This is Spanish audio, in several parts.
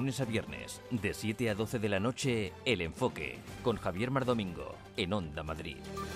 lunes a viernes, de 7 a 12 de la noche, El Enfoque, con Javier Mardomingo, en Onda Madrid.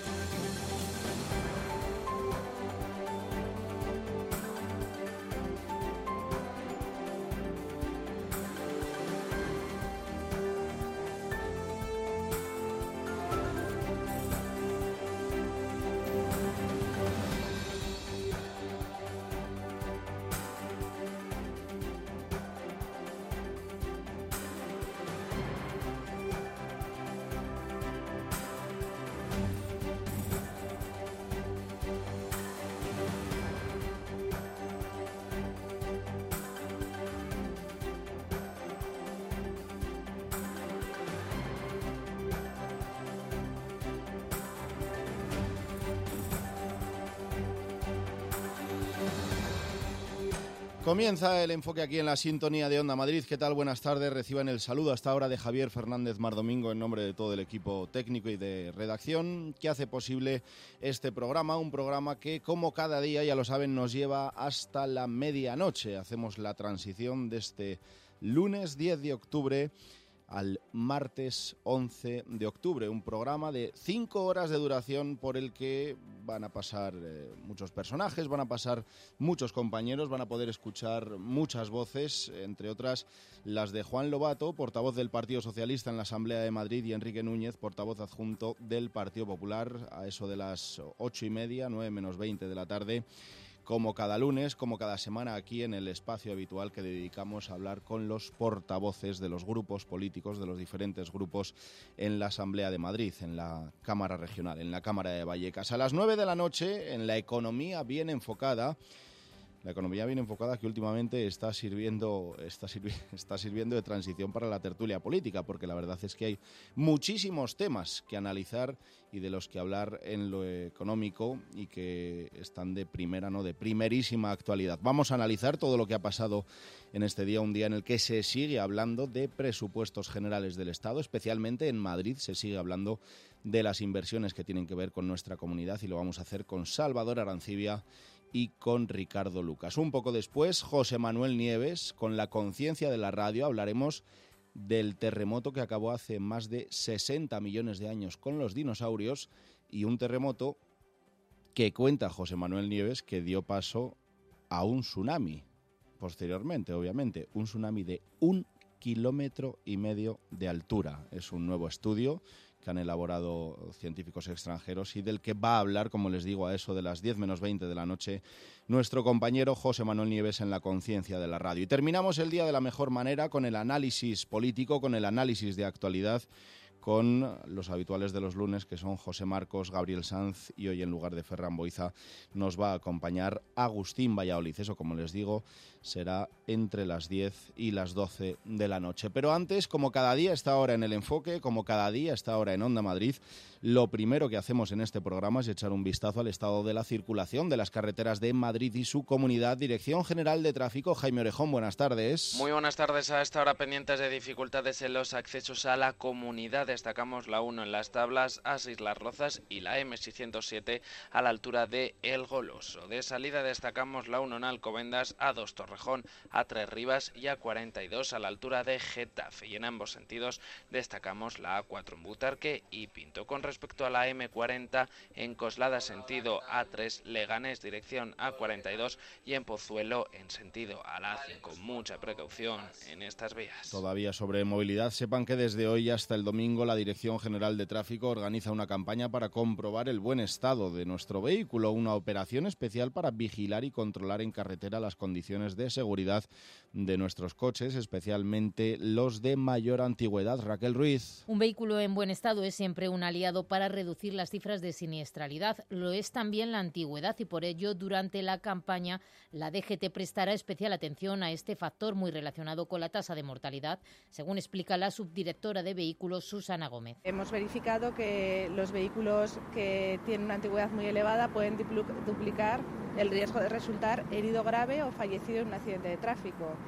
Comienza el enfoque aquí en la sintonía de Onda Madrid. ¿Qué tal? Buenas tardes. Reciban el saludo hasta ahora de Javier Fernández Mardomingo en nombre de todo el equipo técnico y de redacción que hace posible este programa. Un programa que, como cada día, ya lo saben, nos lleva hasta la medianoche. Hacemos la transición de este lunes 10 de octubre al martes 11 de octubre, un programa de 5 horas de duración por el que van a pasar muchos personajes, van a pasar muchos compañeros, van a poder escuchar muchas voces, entre otras las de Juan Lobato, portavoz del Partido Socialista en la Asamblea de Madrid, y Enrique Núñez, portavoz adjunto del Partido Popular, a eso de las 8:30, 9 menos 20 de la tarde. Como cada lunes, como cada semana, aquí en el espacio habitual que dedicamos a hablar con los portavoces de los grupos políticos, de los diferentes grupos en la Asamblea de Madrid, en la Cámara Regional, en la Cámara de Vallecas. A las 9 de la noche, en la economía bien enfocada. La economía bien enfocada que últimamente está sirviendo de transición para la tertulia política, porque la verdad es que hay muchísimos temas que analizar y de los que hablar en lo económico y que están de primerísima actualidad. Vamos a analizar todo lo que ha pasado en este día, un día en el que se sigue hablando de presupuestos generales del Estado, especialmente en Madrid se sigue hablando de las inversiones que tienen que ver con nuestra comunidad, y lo vamos a hacer con Salvador Arancibia y con Ricardo Lucas. Un poco después, José Manuel Nieves, con la conciencia de la radio, hablaremos del terremoto que acabó hace más de 60 millones de años con los dinosaurios, y un terremoto que cuenta José Manuel Nieves que dio paso a un tsunami posteriormente, obviamente, un tsunami de 1,5 kilómetros de altura. Es un nuevo estudio que han elaborado científicos extranjeros y del que va a hablar, como les digo, a eso de las 10 menos 20 de la noche, nuestro compañero José Manuel Nieves en la conciencia de la radio. Y terminamos el día de la mejor manera con el análisis político, con el análisis de actualidad, con los habituales de los lunes, que son José Marcos, Gabriel Sanz, y hoy en lugar de Ferran Boiza nos va a acompañar Agustín Valladolid. Eso, como les digo, será entre las 10 y las 12 de la noche. Pero antes, como cada día está ahora en El Enfoque, como cada día está ahora en Onda Madrid, lo primero que hacemos en este programa es echar un vistazo al estado de la circulación de las carreteras de Madrid y su comunidad. Dirección General de Tráfico, Jaime Orejón, buenas tardes. Muy buenas tardes. A esta hora pendientes de dificultades en los accesos a la comunidad. Destacamos la 1 en Las Tablas, A6 Las Rozas, y la M607 a la altura de El Goloso. De salida destacamos la 1 en Alcobendas, A2 Torrejón, A3 Rivas y A42 a la altura de Getafe. Y en ambos sentidos destacamos la A4 en Butarque y Pinto. Con respecto a la M40 en Coslada sentido A3 Leganés dirección A42 y en Pozuelo en sentido a la A5. Mucha precaución en estas vías. Todavía sobre movilidad, sepan que desde hoy hasta el domingo la Dirección General de Tráfico organiza una campaña para comprobar el buen estado de nuestro vehículo, una operación especial para vigilar y controlar en carretera las condiciones de seguridad de nuestros coches, especialmente los de mayor antigüedad. Raquel Ruiz. Un vehículo en buen estado es siempre un aliado para reducir las cifras de siniestralidad. Lo es también la antigüedad, y por ello durante la campaña la DGT prestará especial atención a este factor muy relacionado con la tasa de mortalidad, según explica la subdirectora de vehículos Susana Gómez. Hemos verificado que los vehículos que tienen una antigüedad muy elevada pueden duplicar el riesgo de resultar herido grave o fallecido en un accidente de tráfico.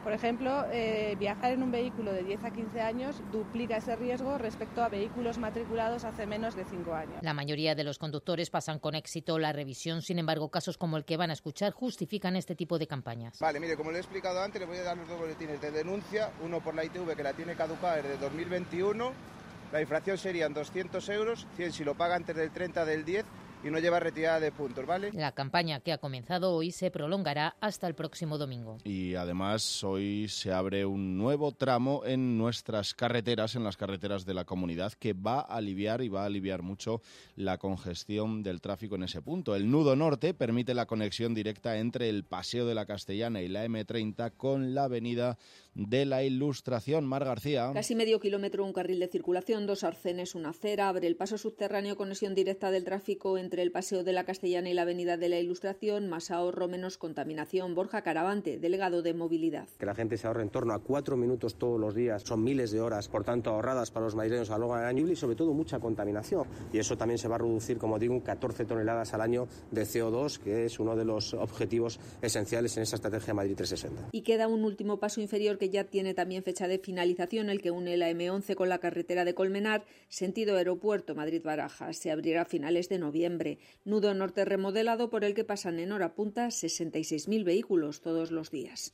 Por ejemplo, viajar en un vehículo de 10 a 15 años duplica ese riesgo respecto a vehículos matriculados hace menos de 5 años. La mayoría de los conductores pasan con éxito la revisión, sin embargo, casos como el que van a escuchar justifican este tipo de campañas. Vale, mire, como le he explicado antes, le voy a dar los dos boletines de denuncia, uno por la ITV que la tiene caducada desde 2021, la infracción serían 200 euros, 100 si lo paga antes del 30 del 10 y no lleva retirada de puntos, ¿vale? La campaña que ha comenzado hoy se prolongará hasta el próximo domingo. Y además hoy se abre un nuevo tramo en nuestras carreteras, en las carreteras de la comunidad, que va a aliviar mucho la congestión del tráfico en ese punto. El nudo norte permite la conexión directa entre el Paseo de la Castellana y la M30 con la avenida de la Ilustración. Mar García. Casi medio kilómetro, un carril de circulación, 2 arcenes, una acera, abre el paso subterráneo, conexión directa del tráfico entre el Paseo de la Castellana y la avenida de la Ilustración, más ahorro, menos contaminación. Borja Caravante, delegado de Movilidad. Que la gente se ahorre en torno a 4 minutos todos los días, son miles de horas, por tanto, ahorradas para los madrileños a lo largo del año y sobre todo mucha contaminación. Y eso también se va a reducir, como digo, 14 toneladas al año de CO2, que es uno de los objetivos esenciales en esta estrategia Madrid 360. Y queda un último paso inferior que ya tiene también fecha de finalización, el que une la M11 con la carretera de Colmenar, sentido aeropuerto Madrid-Barajas. Se abrirá a finales de noviembre. Nudo norte remodelado por el que pasan en hora punta 66.000 vehículos todos los días.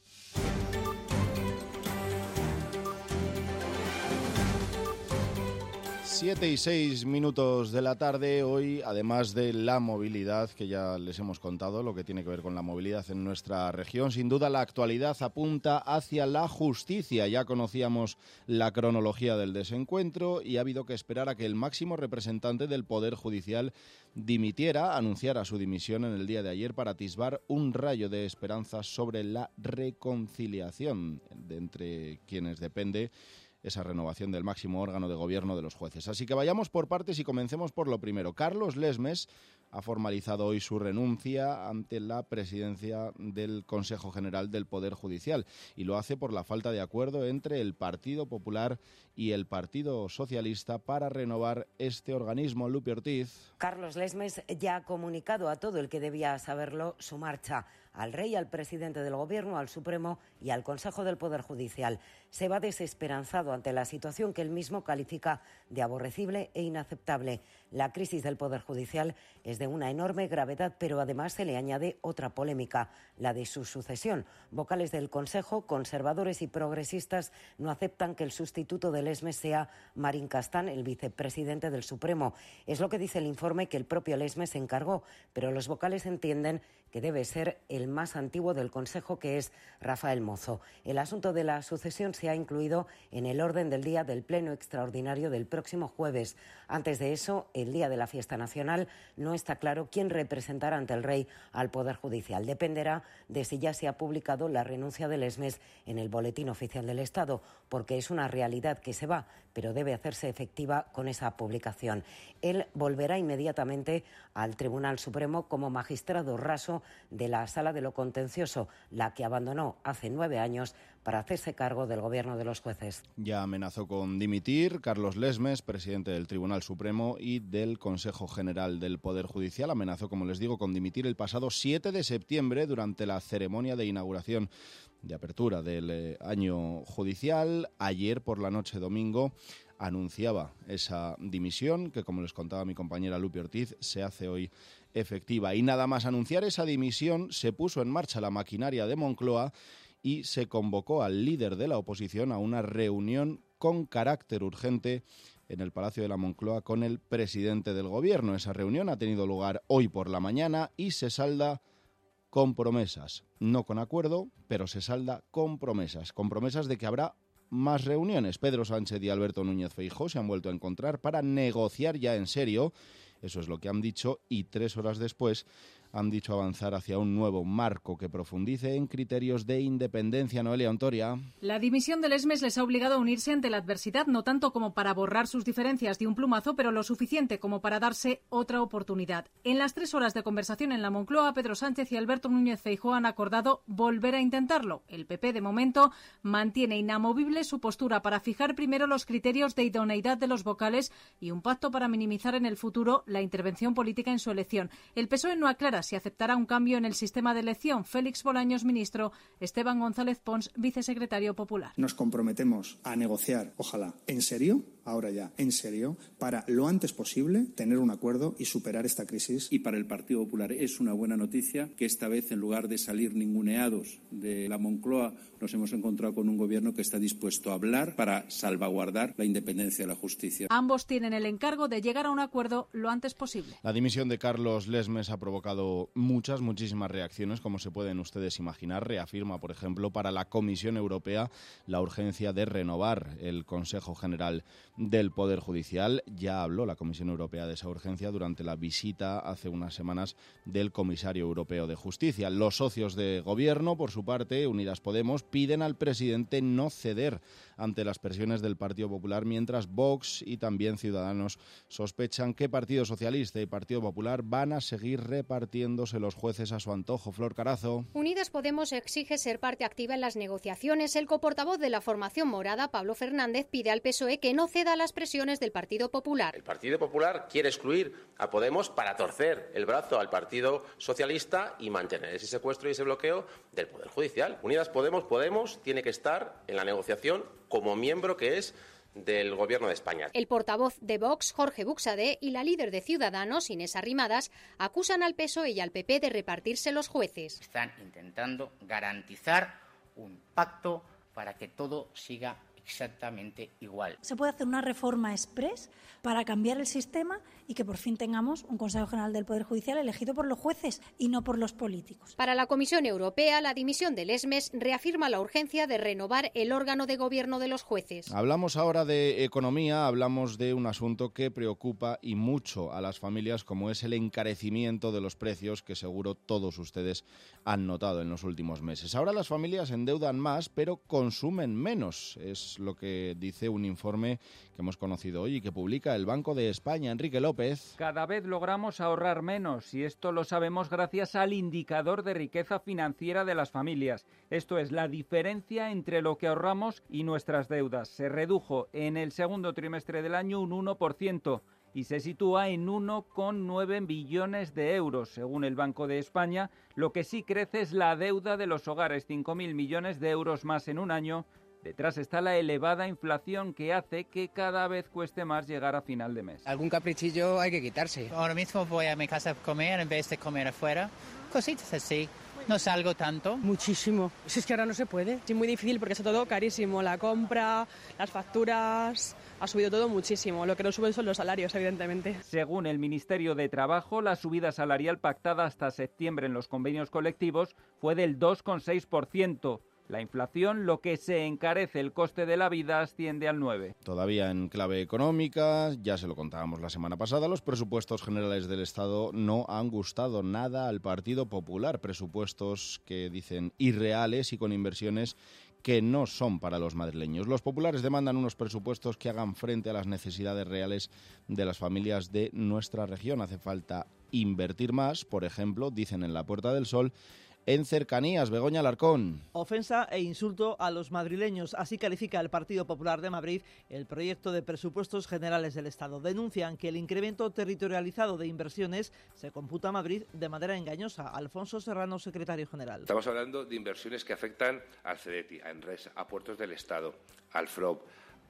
7:06 de la tarde. Hoy, además de la movilidad, que ya les hemos contado, lo que tiene que ver con la movilidad en nuestra región, sin duda la actualidad apunta hacia la justicia. Ya conocíamos la cronología del desencuentro y ha habido que esperar a que el máximo representante del Poder Judicial anunciara su dimisión en el día de ayer para atisbar un rayo de esperanza sobre la reconciliación de entre quienes depende esa renovación del máximo órgano de gobierno de los jueces. Así que vayamos por partes y comencemos por lo primero. Carlos Lesmes ha formalizado hoy su renuncia ante la presidencia del Consejo General del Poder Judicial y lo hace por la falta de acuerdo entre el Partido Popular y el Partido Socialista para renovar este organismo. Lupi Ortiz. Carlos Lesmes ya ha comunicado a todo el que debía saberlo su marcha. Al Rey, al presidente del Gobierno, al Supremo y al Consejo del Poder Judicial. Se va desesperanzado ante la situación que él mismo califica de aborrecible e inaceptable. La crisis del Poder Judicial es de una enorme gravedad, pero además se le añade otra polémica, la de su sucesión. Vocales del Consejo, conservadores y progresistas, no aceptan que el sustituto de Lesmes sea Marín Castán, el vicepresidente del Supremo. Es lo que dice el informe que el propio Lesmes encargó, pero los vocales entienden que debe ser el más antiguo del Consejo, que es Rafael Mozo. El asunto de la sucesión se ha incluido en el orden del día del Pleno Extraordinario del próximo jueves. Antes de eso, el día de la fiesta nacional, no está claro quién representará ante el Rey al Poder Judicial. Dependerá de si ya se ha publicado la renuncia de Lesmes en el Boletín Oficial del Estado, porque es una realidad que se va, pero debe hacerse efectiva con esa publicación. Él volverá inmediatamente al Tribunal Supremo como magistrado raso de la Sala de lo Contencioso, la que abandonó hace 9 años para hacerse cargo del gobierno de los jueces. Ya amenazó con dimitir Carlos Lesmes, presidente del Tribunal Supremo y del Consejo General del Poder Judicial. Amenazó, como les digo, con dimitir el pasado 7 de septiembre durante la ceremonia de inauguración de apertura del año judicial. Ayer por la noche, domingo, anunciaba esa dimisión que, como les contaba mi compañera Lupi Ortiz, se hace hoy efectiva. Y nada más anunciar esa dimisión, se puso en marcha la maquinaria de Moncloa y se convocó al líder de la oposición a una reunión con carácter urgente en el Palacio de la Moncloa con el presidente del Gobierno. Esa reunión ha tenido lugar hoy por la mañana y se salda con promesas. No con acuerdo, pero se salda con promesas. Con promesas de que habrá más reuniones. Pedro Sánchez y Alberto Núñez Feijóo se han vuelto a encontrar para negociar ya en serio. Eso es lo que han dicho y 3 horas después han dicho avanzar hacia un nuevo marco que profundice en criterios de independencia. Noelia Ontoria. La dimisión de Lesmes les ha obligado a unirse ante la adversidad, no tanto como para borrar sus diferencias de un plumazo, pero lo suficiente como para darse otra oportunidad. En las 3 horas de conversación en la Moncloa, Pedro Sánchez y Alberto Núñez Feijóo han acordado volver a intentarlo. El PP, de momento, mantiene inamovible su postura para fijar primero los criterios de idoneidad de los vocales y un pacto para minimizar en el futuro la intervención política en su elección. El PSOE no aclara duda si aceptará un cambio en el sistema de elección. Félix Bolaños, ministro; Esteban González Pons, vicesecretario popular. Nos comprometemos a negociar, ojalá, en serio, ahora ya, en serio, para lo antes posible tener un acuerdo y superar esta crisis. Y para el Partido Popular es una buena noticia que esta vez, en lugar de salir ninguneados de la Moncloa, nos hemos encontrado con un gobierno que está dispuesto a hablar para salvaguardar la independencia de la justicia. Ambos tienen el encargo de llegar a un acuerdo lo antes posible. La dimisión de Carlos Lesmes ha provocado muchísimas reacciones, como se pueden ustedes imaginar. Reafirma, por ejemplo, para la Comisión Europea la urgencia de renovar el Consejo General del Poder Judicial. Ya habló la Comisión Europea de esa urgencia durante la visita hace unas semanas del Comisario Europeo de Justicia. Los socios de gobierno, por su parte, Unidas Podemos, piden al presidente no ceder ante las presiones del Partido Popular, mientras Vox y también Ciudadanos sospechan que Partido Socialista y Partido Popular van a seguir repartiéndose los jueces a su antojo. Flor Carazo. Unidas Podemos exige ser parte activa en las negociaciones. El coportavoz de la formación morada, Pablo Fernández, pide al PSOE que no ceda a las presiones del Partido Popular. El Partido Popular quiere excluir a Podemos para torcer el brazo al Partido Socialista y mantener ese secuestro y ese bloqueo del Poder Judicial. Unidas Podemos tiene que estar en la negociación como miembro que es del Gobierno de España. El portavoz de Vox, Jorge Buxadé, y la líder de Ciudadanos, Inés Arrimadas, acusan al PSOE y al PP de repartirse los jueces. Están intentando garantizar un pacto para que todo siga exactamente igual. Se puede hacer una reforma express para cambiar el sistema y que por fin tengamos un Consejo General del Poder Judicial elegido por los jueces y no por los políticos. Para la Comisión Europea, la dimisión de Lesmes reafirma la urgencia de renovar el órgano de gobierno de los jueces. Hablamos ahora de economía, hablamos de un asunto que preocupa y mucho a las familias, como es el encarecimiento de los precios que seguro todos ustedes han notado en los últimos meses. Ahora las familias endeudan más, pero consumen menos. Es lo que dice un informe que hemos conocido hoy y que publica el Banco de España. Enrique López. Cada vez logramos ahorrar menos y esto lo sabemos gracias al indicador de riqueza financiera de las familias. Esto es la diferencia entre lo que ahorramos y nuestras deudas. Se redujo en el segundo trimestre del año un 1% y se sitúa en 1,9 billones de euros, según el Banco de España. Lo que sí crece es la deuda de los hogares, 5.000 millones de euros más en un año. Detrás está la elevada inflación que hace que cada vez cueste más llegar a final de mes. Algún caprichillo hay que quitarse. Ahora mismo voy a mi casa a comer en vez de comer afuera. Cositas así. No salgo tanto. Muchísimo. Si es que ahora no se puede. Es muy difícil porque está todo carísimo. La compra, las facturas, ha subido todo muchísimo. Lo que no suben son los salarios, evidentemente. Según el Ministerio de Trabajo, la subida salarial pactada hasta septiembre en los convenios colectivos fue del 2,6%. La inflación, lo que se encarece el coste de la vida, asciende al 9%. Todavía en clave económica, ya se lo contábamos la semana pasada, los presupuestos generales del Estado no han gustado nada al Partido Popular. Presupuestos que dicen irreales y con inversiones que no son para los madrileños. Los populares demandan unos presupuestos que hagan frente a las necesidades reales de las familias de nuestra región. Hace falta invertir más, por ejemplo, dicen en la Puerta del Sol, en cercanías. Begoña Alarcón. Ofensa e insulto a los madrileños. Así califica el Partido Popular de Madrid el proyecto de presupuestos generales del Estado. Denuncian que el incremento territorializado de inversiones se computa a Madrid de manera engañosa. Alfonso Serrano, secretario general. Estamos hablando de inversiones que afectan al CEDETI, a ENRES, a Puertos del Estado, al FROB,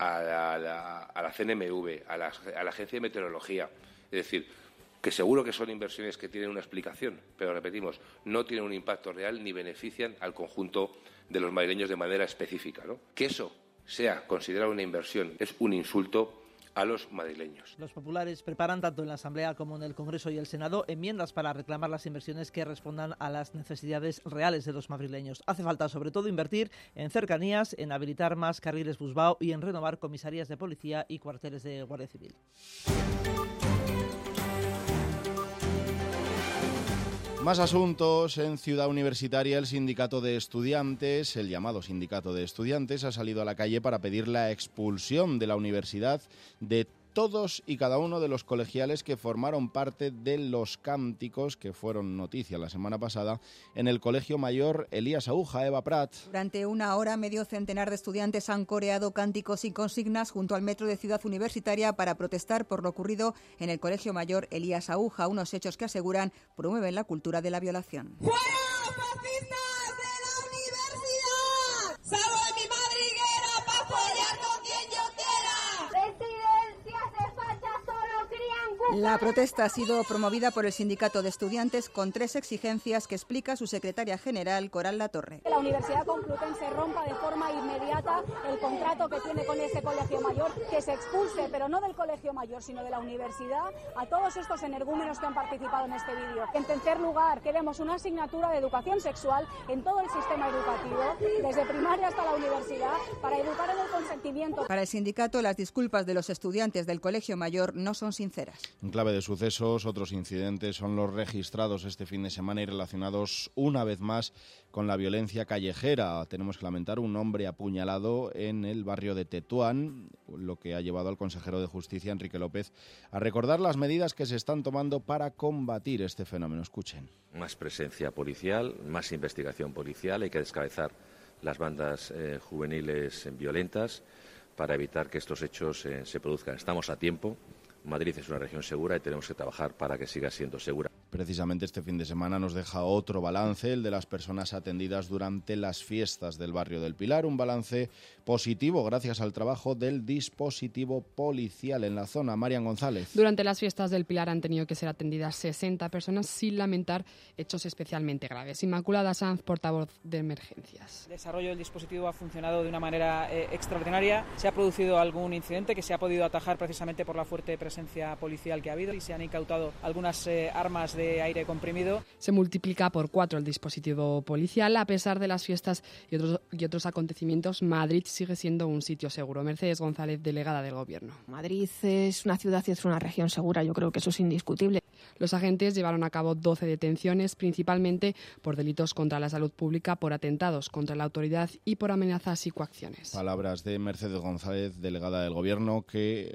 a la CNMV, a la Agencia de Meteorología. Es decir, que seguro que son inversiones que tienen una explicación, pero repetimos, no tienen un impacto real ni benefician al conjunto de los madrileños de manera específica, ¿no? Que eso sea considerado una inversión es un insulto a los madrileños. Los populares preparan tanto en la Asamblea como en el Congreso y el Senado enmiendas para reclamar las inversiones que respondan a las necesidades reales de los madrileños. Hace falta sobre todo invertir en cercanías, en habilitar más carriles busbao y en renovar comisarías de policía y cuarteles de Guardia Civil. Más asuntos. En Ciudad Universitaria, el sindicato de estudiantes, el llamado sindicato de estudiantes, ha salido a la calle para pedir la expulsión de la universidad de todos y cada uno de los colegiales que formaron parte de los cánticos que fueron noticia la semana pasada en el Colegio Mayor Elías Aúja. Eva Prat. Durante una hora, medio centenar de estudiantes han coreado cánticos y consignas junto al metro de Ciudad Universitaria para protestar por lo ocurrido en el Colegio Mayor Elías Aúja, unos hechos que aseguran promueven la cultura de la violación. ¡Fuera fascistas de la universidad! ¡Salgo de mi madriguera para follar con quien yo quiera! ¡Residencias de fachas solo crían cucaradas! La protesta ha sido promovida por el Sindicato de Estudiantes con 3 exigencias que explica su secretaria general, Coral Latorre. Que la Universidad Complutense rompa de forma inmediata el contrato que tiene con ese colegio mayor, que se expulse, pero no del colegio mayor, sino de la universidad, a todos estos energúmenos que han participado en este vídeo. En tercer lugar, queremos una asignatura de educación sexual en todo el sistema educativo, desde primaria hasta la universidad, para educar en el consentimiento. Para el sindicato, las disculpas de los estudiantes del colegio mayor no son sinceras. En clave de sucesos, otros incidentes son los registrados este fin de semana y relacionados una vez más con la violencia callejera. Tenemos que lamentar un hombre apuñalado en el barrio de Tetuán, lo que ha llevado al consejero de Justicia, Enrique López, a recordar las medidas que se están tomando para combatir este fenómeno. Escuchen. Más presencia policial, más investigación policial, hay que descabezar las bandas juveniles violentas para evitar que estos hechos se produzcan. Estamos a tiempo. Madrid es una región segura y tenemos que trabajar para que siga siendo segura. Precisamente este fin de semana nos deja otro balance, el de las personas atendidas durante las fiestas del barrio del Pilar. Un balance positivo gracias al trabajo del dispositivo policial en la zona. Marian González. Durante las fiestas del Pilar han tenido que ser atendidas 60 personas sin lamentar hechos especialmente graves. Inmaculada Sanz, portavoz de emergencias. El desarrollo del dispositivo ha funcionado de una manera extraordinaria. Se ha producido algún incidente que se ha podido atajar precisamente por la fuerte presencia policial que ha habido y se han incautado algunas armas de aire comprimido. Se multiplica por 4 el dispositivo policial. A pesar de las fiestas y otros acontecimientos, Madrid sigue siendo un sitio seguro. Mercedes González, delegada del Gobierno. Madrid es una ciudad y es una región segura, yo creo que eso es indiscutible. Los agentes llevaron a cabo 12 detenciones, principalmente por delitos contra la salud pública, por atentados contra la autoridad y por amenazas y coacciones. Palabras de Mercedes González, delegada del Gobierno,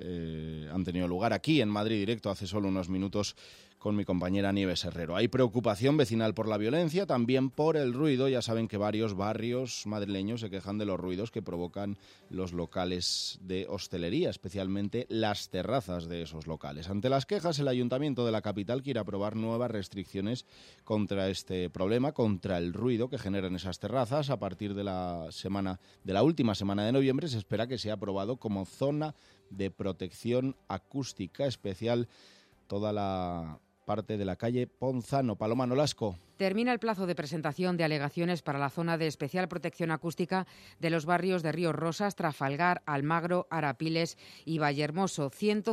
que han tenido lugar aquí en Madrid Directo hace solo unos minutos con mi compañera Nieves Herrero. Hay preocupación vecinal por la violencia, también por el ruido. Ya saben que varios barrios madrileños se quejan de los ruidos que provocan los locales de hostelería, especialmente las terrazas de esos locales. Ante las quejas, el Ayuntamiento de la capital quiere aprobar nuevas restricciones contra este problema, contra el ruido que generan esas terrazas. A partir de la última semana de noviembre se espera que sea aprobado como zona de protección acústica especial toda la parte de la calle Ponzano. Paloma Nolasco. Termina el plazo de presentación de alegaciones para la zona de especial protección acústica de los barrios de Ríos Rosas, Trafalgar, Almagro, Arapiles y Vallehermoso.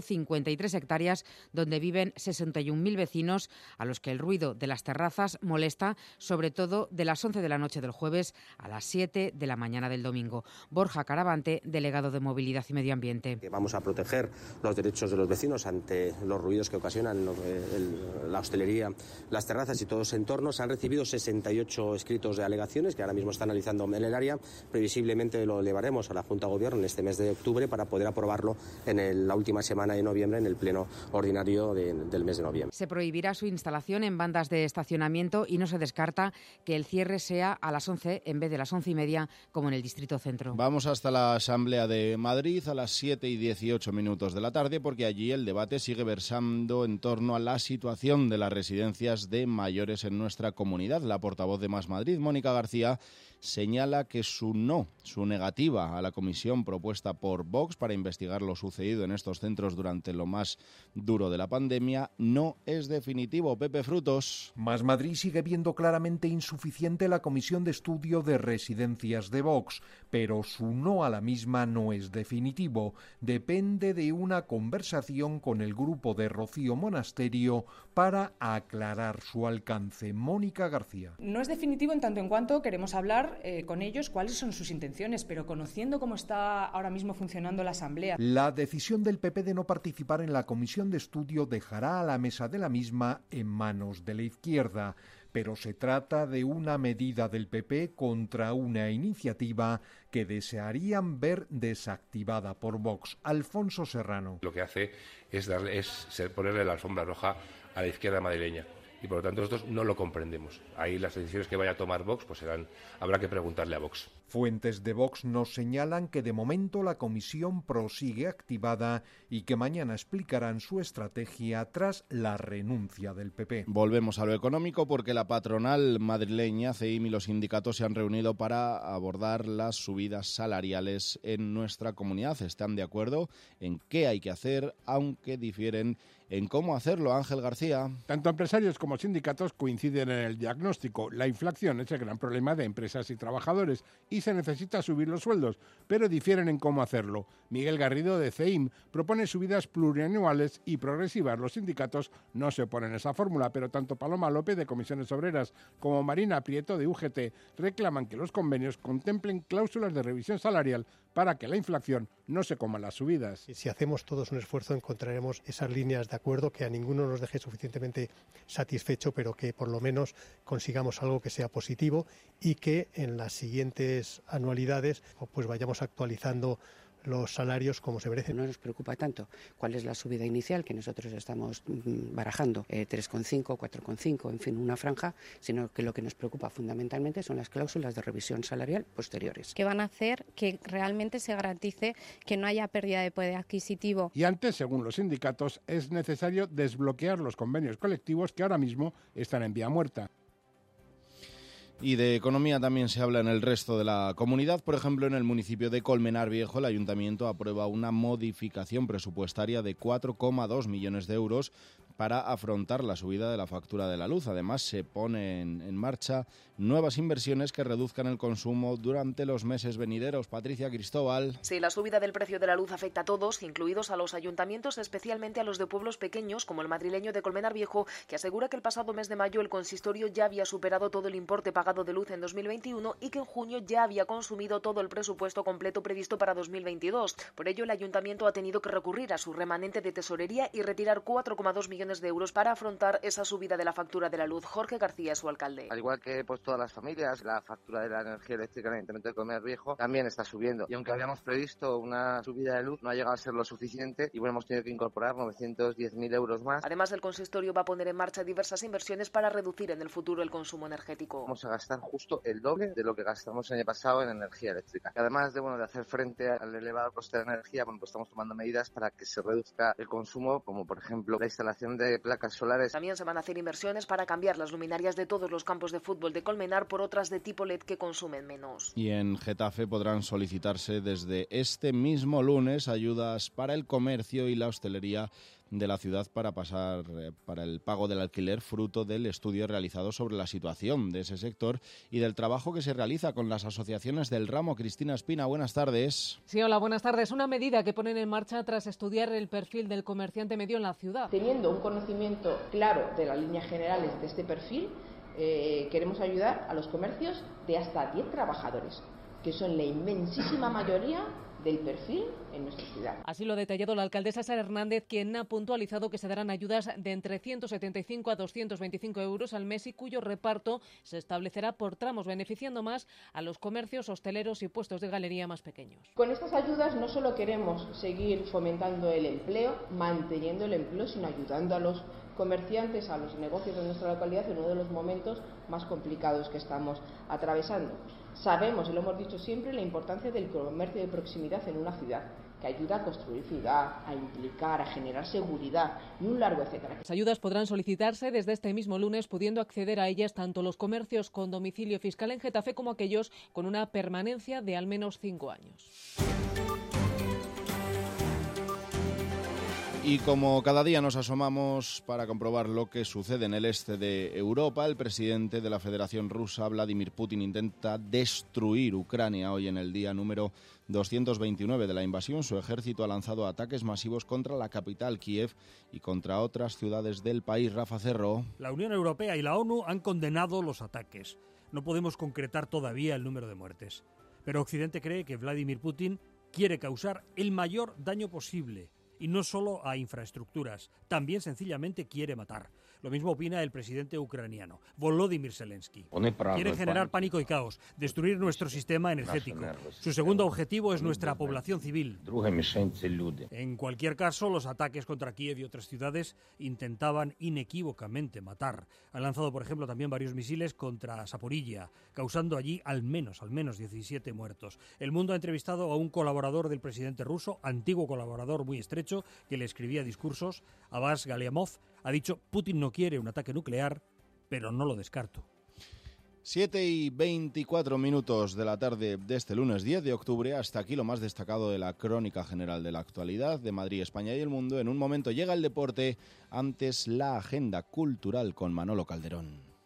153 hectáreas donde viven 61.000 vecinos a los que el ruido de las terrazas molesta, sobre todo de las 11 de la noche del jueves a las 7 de la mañana del domingo. Borja Caravante, delegado de Movilidad y Medio Ambiente. Vamos a proteger los derechos de los vecinos ante los ruidos que ocasionan la hostelería, las terrazas y todos los entornos. Se han recibido 68 escritos de alegaciones que ahora mismo está analizando en el área. Previsiblemente lo elevaremos a la Junta de Gobierno en este mes de octubre para poder aprobarlo en la última semana de noviembre, en el pleno ordinario del mes de noviembre. Se prohibirá su instalación en bandas de estacionamiento y no se descarta que el cierre sea a las 11 en vez de las 11:30 como en el Distrito Centro. Vamos hasta la Asamblea de Madrid a las 7:18 de la tarde, porque allí el debate sigue versando en torno a la situación de las residencias de mayores en nuestra comunidad. La portavoz de Más Madrid, Mónica García, señala que su negativa a la comisión propuesta por Vox para investigar lo sucedido en estos centros durante lo más duro de la pandemia no es definitivo. Pepe Frutos. Más Madrid sigue viendo claramente insuficiente la comisión de estudio de residencias de Vox, pero su no a la misma no es definitivo. Depende de una conversación con el grupo de Rocío Monasterio para aclarar su alcance. Mónica García. No es definitivo en tanto en cuanto queremos hablar hablar con ellos cuáles son sus intenciones, pero conociendo cómo está ahora mismo funcionando la Asamblea. La decisión del PP de no participar en la comisión de estudio dejará a la mesa de la misma en manos de la izquierda, pero se trata de una medida del PP contra una iniciativa que desearían ver desactivada por Vox. Alfonso Serrano. Lo que hace es ponerle la alfombra roja a la izquierda madrileña. Y por lo tanto nosotros no lo comprendemos. Ahí las decisiones que vaya a tomar Vox, pues habrá que preguntarle a Vox. Fuentes de Vox nos señalan que de momento la comisión prosigue activada y que mañana explicarán su estrategia tras la renuncia del PP. Volvemos a lo económico porque la patronal madrileña, CEIM, y los sindicatos se han reunido para abordar las subidas salariales en nuestra comunidad. Están de acuerdo en qué hay que hacer, aunque difieren en cómo hacerlo. Ángel García. Tanto empresarios como sindicatos coinciden en el diagnóstico. La inflación es el gran problema de empresas y trabajadores y se necesita subir los sueldos, pero difieren en cómo hacerlo. Miguel Garrido, de CEIM, propone subidas plurianuales y progresivas. Los sindicatos no se oponen a esa fórmula, pero tanto Paloma López, de Comisiones Obreras, como Marina Prieto, de UGT, reclaman que los convenios contemplen cláusulas de revisión salarial para que la inflación no se coma las subidas. Si hacemos todos un esfuerzo, encontraremos esas líneas de acuerdo que a ninguno nos deje suficientemente satisfecho, pero que por lo menos consigamos algo que sea positivo y que en las siguientes anualidades pues vayamos actualizando los salarios como se merecen. No nos preocupa tanto cuál es la subida inicial que nosotros estamos barajando, 3,5, 4,5, en fin, una franja, sino que lo que nos preocupa fundamentalmente son las cláusulas de revisión salarial posteriores. Que van a hacer que realmente se garantice que no haya pérdida de poder adquisitivo. Y antes, según los sindicatos, es necesario desbloquear los convenios colectivos que ahora mismo están en vía muerta. Y de economía también se habla en el resto de la comunidad. Por ejemplo, en el municipio de Colmenar Viejo, el ayuntamiento aprueba una modificación presupuestaria de 4,2 millones de euros para afrontar la subida de la factura de la luz. Además, se ponen en marcha nuevas inversiones que reduzcan el consumo durante los meses venideros. Patricia Cristóbal. Sí, la subida del precio de la luz afecta a todos, incluidos a los ayuntamientos, especialmente a los de pueblos pequeños, como el madrileño de Colmenar Viejo, que asegura que el pasado mes de mayo el consistorio ya había superado todo el importe pagado de luz en 2021 y que en junio ya había consumido todo el presupuesto completo previsto para 2022. Por ello, el ayuntamiento ha tenido que recurrir a su remanente de tesorería y retirar 4,2 millones de euros para afrontar esa subida de la factura de la luz. Jorge García es su alcalde. Al igual que pues todas las familias, la factura de la energía eléctrica en el Ayuntamiento de Colmenar Viejo también está subiendo. Y aunque habíamos previsto una subida de luz, no ha llegado a ser lo suficiente y bueno, hemos tenido que incorporar 910.000 euros más. Además, el consistorio va a poner en marcha diversas inversiones para reducir en el futuro el consumo energético. Vamos a gastar justo el doble de lo que gastamos el año pasado en energía eléctrica. Y además de hacer frente al elevado coste de la energía, pues estamos tomando medidas para que se reduzca el consumo, como por ejemplo la instalación de placas solares. También se van a hacer inversiones para cambiar las luminarias de todos los campos de fútbol de Colmenar por otras de tipo LED que consumen menos. Y en Getafe podrán solicitarse desde este mismo lunes ayudas para el comercio y la hostelería de la ciudad para el pago del alquiler, fruto del estudio realizado sobre la situación de ese sector y del trabajo que se realiza con las asociaciones del ramo. Cristina Espina, buenas tardes. Sí, hola, buenas tardes. Una medida que ponen en marcha tras estudiar el perfil del comerciante medio en la ciudad. Teniendo un conocimiento claro de las líneas generales de este perfil, queremos ayudar a los comercios de hasta 10 trabajadores, que son la inmensísima mayoría del perfil en nuestra ciudad. Así lo ha detallado la alcaldesa Sara Hernández, quien ha puntualizado que se darán ayudas de entre 175 a 225 euros al mes y cuyo reparto se establecerá por tramos, beneficiando más a los comercios, hosteleros y puestos de galería más pequeños. Con estas ayudas no solo queremos seguir fomentando el empleo, manteniendo el empleo, sino ayudando a los comerciantes, a los negocios de nuestra localidad en uno de los momentos más complicados que estamos atravesando. Sabemos, y lo hemos dicho siempre, la importancia del comercio de proximidad en una ciudad, que ayuda a construir ciudad, a implicar, a generar seguridad y un largo etcétera. Las ayudas podrán solicitarse desde este mismo lunes, pudiendo acceder a ellas tanto los comercios con domicilio fiscal en Getafe como aquellos con una permanencia de al menos 5 años. Y como cada día nos asomamos para comprobar lo que sucede en el este de Europa, el presidente de la Federación Rusa, Vladimir Putin, intenta destruir Ucrania. Hoy, en el día número 229 de la invasión, su ejército ha lanzado ataques masivos contra la capital, Kiev, y contra otras ciudades del país. Rafa Cerro. La Unión Europea y la ONU han condenado los ataques. no podemos concretar todavía el número de muertes. Pero Occidente cree que Vladimir Putin quiere causar el mayor daño posible. Y no solo a infraestructuras, también sencillamente quiere matar. Lo mismo opina el presidente ucraniano, Volodymyr Zelensky. Quiere generar pánico y caos, destruir nuestro sistema energético. Su segundo objetivo es nuestra población civil. En cualquier caso, los ataques contra Kiev y otras ciudades intentaban inequívocamente matar. Han lanzado, por ejemplo, también varios misiles contra Zaporilla, causando allí al menos 17 muertos. El Mundo ha entrevistado a un colaborador del presidente ruso, antiguo colaborador muy estrecho, que le escribía discursos. Abbas Galiamov ha dicho: Putin no quiere un ataque nuclear, pero no lo descarto. 7:24 de la tarde de este lunes 10 de octubre. Hasta aquí lo más destacado de la crónica general de la actualidad de Madrid, España y el mundo. En un momento llega el deporte, antes la agenda cultural con Manolo Calderón.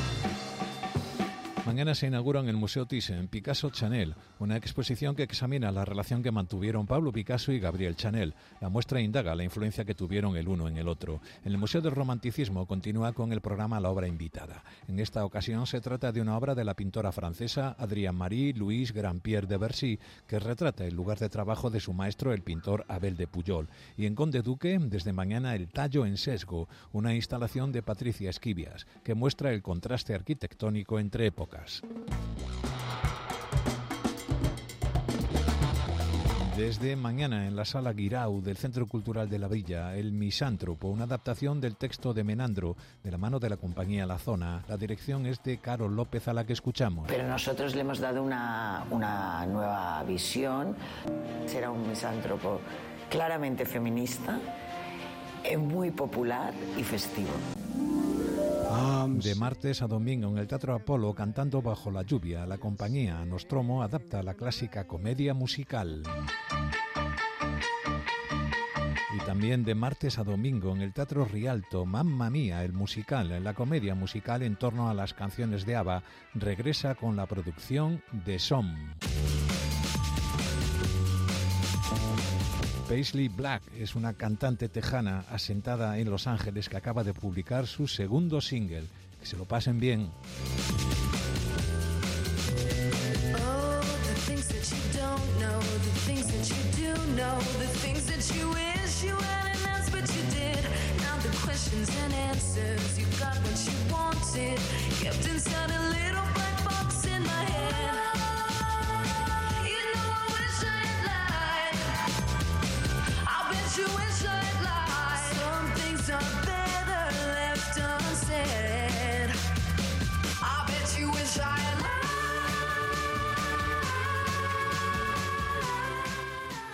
Mañana se inaugura en el Museo Thyssen Picasso-Chanel, una exposición que examina la relación que mantuvieron Pablo Picasso y Gabriel Chanel. La muestra indaga la influencia que tuvieron el uno en el otro. En el Museo del Romanticismo continúa con el programa La obra invitada. En esta ocasión se trata de una obra de la pintora francesa Adrien-Marie Louise Grand-Pierre de Bercy, que retrata el lugar de trabajo de su maestro, el pintor Abel de Pujol. Y en Conde Duque, desde mañana, El tallo en sesgo, una instalación de Patricia Esquivias, que muestra el contraste arquitectónico entre épocas. Desde mañana en la Sala Guirao del Centro Cultural de la Villa, El Misántropo, una adaptación del texto de Menandro, de la mano de la compañía La Zona. La dirección es de Carol López, a la que escuchamos. Pero nosotros le hemos dado una nueva visión. Será un misántropo claramente feminista, muy popular y festivo. De martes a domingo en el Teatro Apolo, Cantando bajo la lluvia, la compañía Nostromo adapta la clásica comedia musical. Y también de martes a domingo en el Teatro Rialto, Mamma Mía, el musical, la comedia musical en torno a las canciones de ABBA, regresa con la producción de Som. Paisley Black es una cantante tejana asentada en Los Ángeles que acaba de publicar su segundo single. Que se lo pasen bien. Questions and answers you got.